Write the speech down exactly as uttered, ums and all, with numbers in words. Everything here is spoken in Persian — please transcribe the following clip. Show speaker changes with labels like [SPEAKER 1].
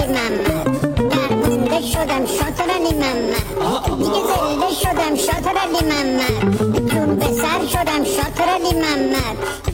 [SPEAKER 1] علی محمد، درمونده شدم شاطر علی محمد، دیگه زنده شدم شاطر علی محمد، جون به سر شدم شاطر علی محمد،